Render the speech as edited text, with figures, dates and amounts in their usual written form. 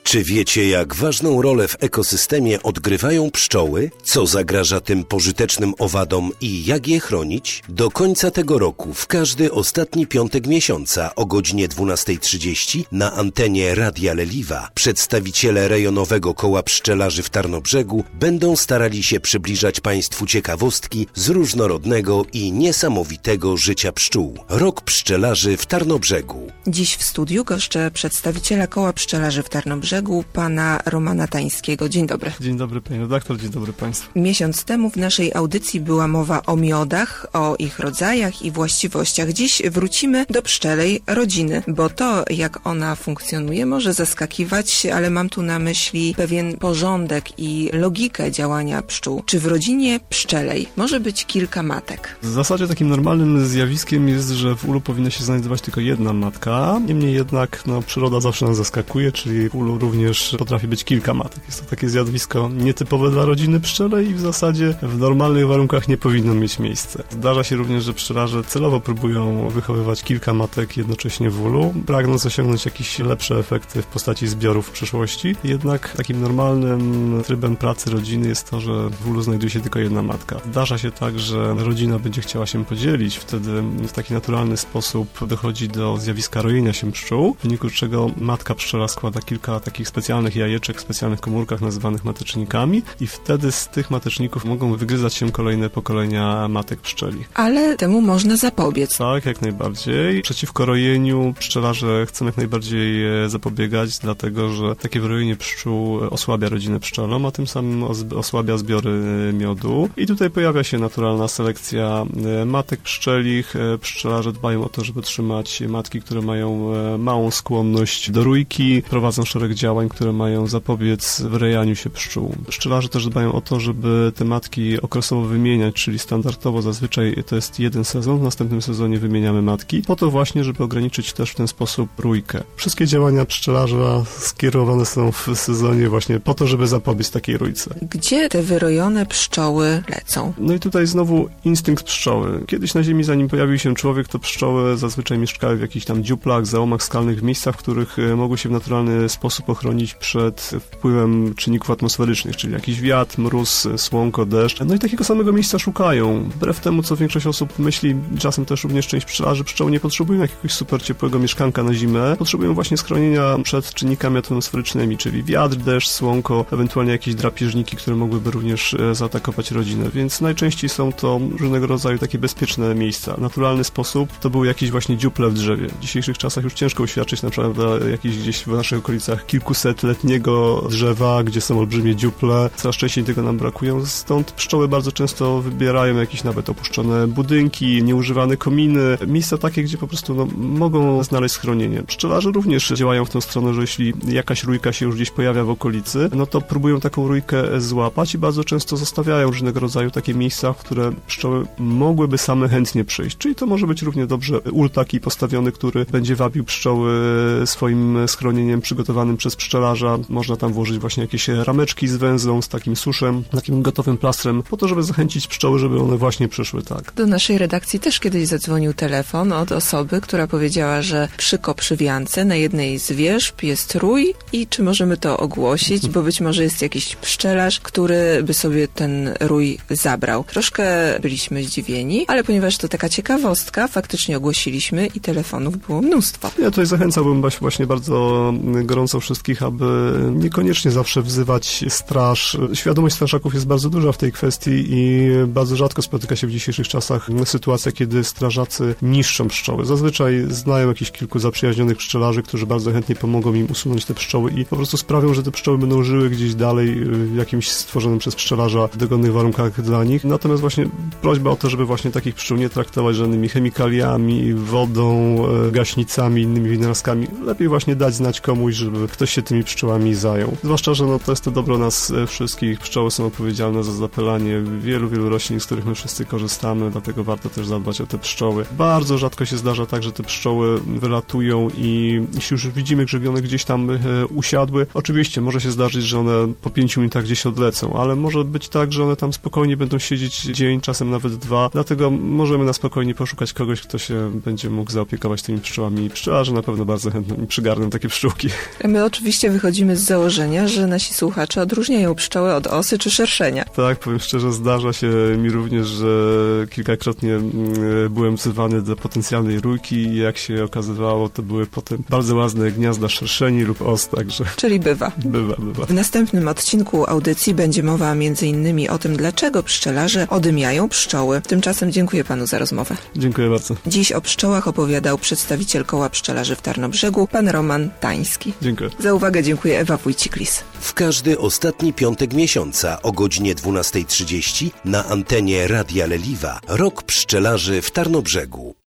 Czy wiecie, jak ważną rolę w ekosystemie odgrywają pszczoły? Co zagraża tym pożytecznym owadom i jak je chronić? Do końca tego roku, w każdy ostatni piątek miesiąca o godzinie 12:30 na antenie Radia Leliwa przedstawiciele rejonowego koła pszczelarzy w Tarnobrzegu będą starali się przybliżać Państwu ciekawostki z różnorodnego i niesamowitego życia pszczół. Rok pszczelarzy w Tarnobrzegu. Dziś w studiu goszczę przedstawiciela koła pszczelarzy w Tarnobrzegu, pana Romana Tańskiego. Dzień dobry. Dzień dobry, pani redaktor, dzień dobry państwu. Miesiąc temu w naszej audycji była mowa o miodach, o ich rodzajach i właściwościach. Dziś wrócimy do pszczelej rodziny, bo to, jak ona funkcjonuje, może zaskakiwać, ale mam tu na myśli pewien porządek i logikę działania pszczół. Czy w rodzinie pszczelej może być kilka matek? W zasadzie takim normalnym zjawiskiem jest, że w ulu powinna się znajdować tylko jedna matka. Niemniej jednak przyroda zawsze nas zaskakuje, czyli w ulu również potrafi być kilka matek. Jest to takie zjawisko nietypowe dla rodziny pszczelej i w zasadzie w normalnych warunkach nie powinno mieć miejsca. Zdarza się również, że pszczelarze celowo próbują wychowywać kilka matek jednocześnie w ulu, pragnąc osiągnąć jakieś lepsze efekty w postaci zbiorów w przyszłości. Jednak takim normalnym trybem pracy rodziny jest to, że w ulu znajduje się tylko jedna matka. Zdarza się tak, że rodzina będzie chciała się podzielić, wtedy w taki naturalny sposób dochodzi do zjawiska rojenia się pszczół, w wyniku czego matka pszczela składa kilka takich specjalnych jajeczek w specjalnych komórkach nazywanych matecznikami i wtedy z tych mateczników mogą wygryzać się kolejne pokolenia matek pszczeli. Ale temu można zapobiec. Tak, jak najbardziej. Przeciwko rojeniu pszczelarze chcą jak najbardziej zapobiegać, dlatego że takie wyrojenie pszczół osłabia rodzinę pszczelą, a tym samym osłabia zbiory miodu. I tutaj pojawia się naturalna selekcja matek pszczelich. Pszczelarze dbają o to, żeby trzymać matki, które mają małą skłonność do rójki, prowadzą szereg działań, które mają zapobiec wyrejaniu się pszczół. Pszczelarze też dbają o to, żeby te matki okresowo wymieniać, czyli standardowo zazwyczaj to jest jeden sezon, w następnym sezonie wymieniamy matki, po to właśnie, żeby ograniczyć też w ten sposób rójkę. Wszystkie działania pszczelarza skierowane są w sezonie właśnie po to, żeby zapobiec takiej rójce. Gdzie te wyrojone pszczoły lecą? No i tutaj znowu instynkt pszczoły. Kiedyś na Ziemi, zanim pojawił się człowiek, to pszczoły zazwyczaj mieszkały w jakichś tam dziuplach, załomach skalnych, w miejscach, w których mogły się w naturalny sposób ochronić przed wpływem czynników atmosferycznych, czyli jakiś wiatr, mróz, słonko, deszcz. No i takiego samego miejsca szukają. Wbrew temu, co większość osób myśli, czasem też również część pszczelarzy, pszczoły nie potrzebują jakiegoś super ciepłego mieszkanka na zimę. Potrzebują właśnie schronienia przed czynnikami atmosferycznymi, czyli wiatr, deszcz, słonko, ewentualnie jakieś drapieżniki, które mogłyby również zaatakować rodzinę. Więc najczęściej są to różnego rodzaju takie bezpieczne miejsca. Naturalny sposób to były jakieś właśnie dziuple w drzewie. W dzisiejszych czasach już ciężko uświadczyć na przykład jakieś gdzieś w naszych okolicach kilkusetletniego drzewa, gdzie są olbrzymie dziuple. Coraz częściej tego nam brakują, stąd pszczoły bardzo często wybierają jakieś nawet opuszczone budynki, nieużywane kominy, miejsca takie, gdzie po prostu mogą znaleźć schronienie. Pszczelarze również działają w tą stronę, że jeśli jakaś rójka się już gdzieś pojawia w okolicy, no to próbują taką rójkę złapać i bardzo często zostawiają różnego rodzaju takie miejsca, w które pszczoły mogłyby same chętnie przyjść. Czyli to może być równie dobrze ul taki postawiony, który będzie wabił pszczoły swoim schronieniem przygotowanym przez pszczelarza. Można tam włożyć właśnie jakieś rameczki z węzłą, z takim suszem, takim gotowym plastrem, po to, żeby zachęcić pszczoły, żeby one właśnie przyszły, tak. Do naszej redakcji też kiedyś zadzwonił telefon od osoby, która powiedziała, że przy wiance na jednej z wierzb jest rój i czy możemy to ogłosić, bo być może jest jakiś pszczelarz, który by sobie ten rój zabrał. Troszkę byliśmy zdziwieni, ale ponieważ to taka ciekawostka, faktycznie ogłosiliśmy i telefonów było mnóstwo. Ja tutaj zachęcałbym właśnie bardzo gorąco wszystkich, aby niekoniecznie zawsze wzywać straż. Świadomość strażaków jest bardzo duża w tej kwestii i bardzo rzadko spotyka się w dzisiejszych czasach sytuacja, kiedy strażacy niszczą pszczoły. Zazwyczaj znają jakichś kilku zaprzyjaźnionych pszczelarzy, którzy bardzo chętnie pomogą im usunąć te pszczoły i po prostu sprawią, że te pszczoły będą żyły gdzieś dalej w jakimś stworzonym przez pszczelarza dogodnych warunkach dla nich. Natomiast właśnie prośba o to, żeby właśnie takich pszczół nie traktować żadnymi chemikaliami, wodą, gaśnicami, innymi wynalazkami. Lepiej właśnie dać znać komuś, żeby ktoś się tymi pszczołami zajął. Zwłaszcza, że to jest to dobro nas wszystkich. Pszczoły są odpowiedzialne za zapylanie wielu roślin, z których my wszyscy korzystamy, dlatego warto też zadbać o te pszczoły. Bardzo rzadko się zdarza tak, że te pszczoły wylatują i jeśli już widzimy, żeby one gdzieś tam usiadły, oczywiście może się zdarzyć, że one po 5 minutach gdzieś odlecą, ale może być tak, że one tam spokojnie będą siedzieć dzień, czasem nawet 2, dlatego możemy na spokojnie poszukać kogoś, kto się będzie mógł zaopiekować tymi pszczołami. Pszczelarze na pewno bardzo chętnie przygarną takie pszczółki. My Oczywiście wychodzimy z założenia, że nasi słuchacze odróżniają pszczoły od osy czy szerszenia. Tak, powiem szczerze, zdarza się mi również, że kilkakrotnie byłem wzywany do potencjalnej rójki i jak się okazywało, to były potem bardzo ładne gniazda szerszeni lub os, także... Czyli bywa. Bywa. W następnym odcinku audycji będzie mowa m.in. o tym, dlaczego pszczelarze odymiają pszczoły. Tymczasem dziękuję panu za rozmowę. Dziękuję bardzo. Dziś o pszczołach opowiadał przedstawiciel Koła Pszczelarzy w Tarnobrzegu, pan Roman Tański. Dziękuję. Za uwagę dziękuję, Ewa Wójcik-Lis. W każdy ostatni piątek miesiąca o godzinie 12:30 na antenie Radia Leliwa Rok Pszczelarzy w Tarnobrzegu.